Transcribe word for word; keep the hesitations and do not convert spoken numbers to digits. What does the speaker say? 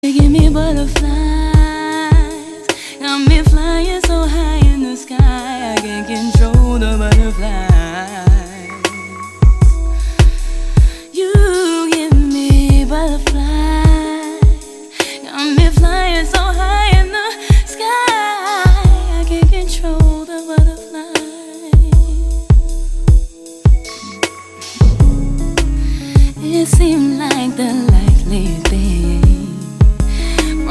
You give me butterflies, got me flying so high in the sky, I can't control the butterflies. You give me butterflies, got me flying so high in the sky, I can't control the butterflies. It seemed like the